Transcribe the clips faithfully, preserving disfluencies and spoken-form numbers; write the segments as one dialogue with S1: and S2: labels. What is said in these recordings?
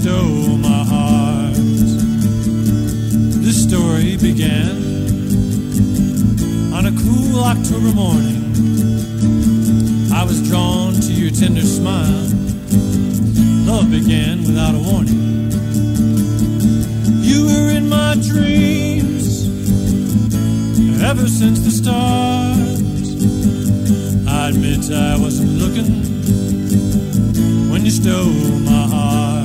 S1: stole my heart. This story began on a cool October morning. I was drawn to your tender smile. Love began without a warning. You were in my dreams ever since the start. I admit I wasn't looking when you stole my heart.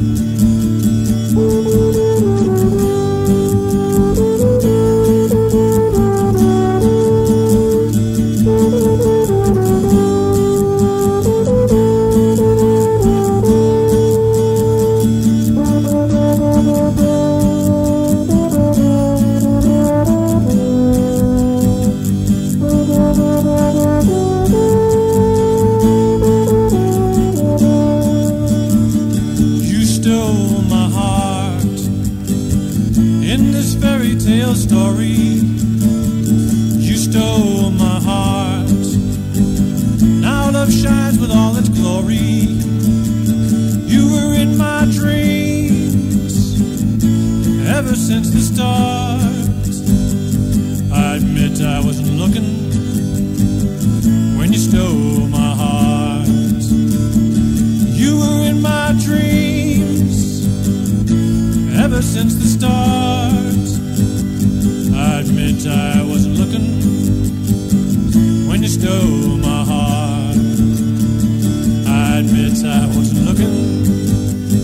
S1: Story, you stole my heart. Now love shines with all its glory. You were in my dreams ever since the start. I admit I wasn't looking when you stole my heart. You were in my dreams ever since the start. I admit I wasn't looking when you stole my heart. I admit I wasn't looking